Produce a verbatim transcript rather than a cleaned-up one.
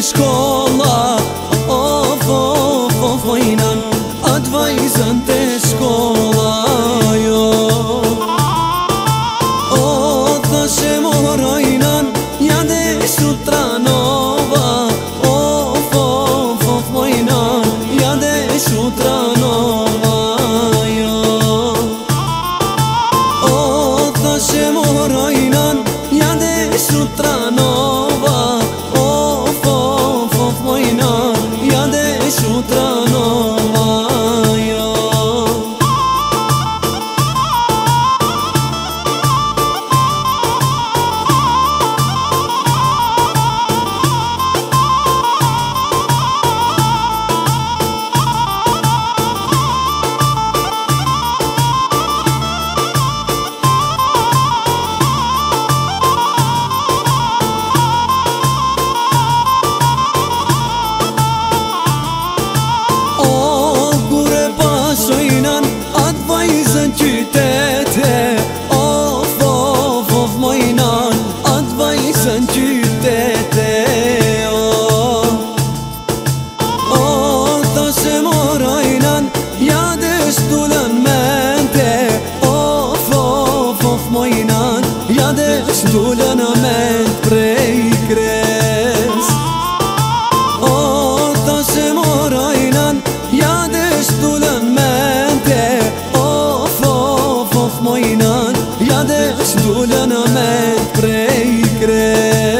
shkolla. Of, of, of, vojnan atë vajzën të shkolla, jo. O, thashe morojnan, ja dhe shutranova. Of, of, of, vojnan, ja dhe shutranova, jo. O, thashe morojnan, ja dhe shutranova. Of, of, of, vojnan, ja dhe shutranova, jo. Atë vajzën qytete, of, of, of, mojnan atë vajzën qytete, o. O, thashe morojnan, ja dhe shtullën mente. Of, of, of, mojnan, ja dhe shtullën ment prej kres. O, thashe morojnan, ja dhe shtullën mente. Of, of, of, mojnan, ja dhe shtullën ment prej kres.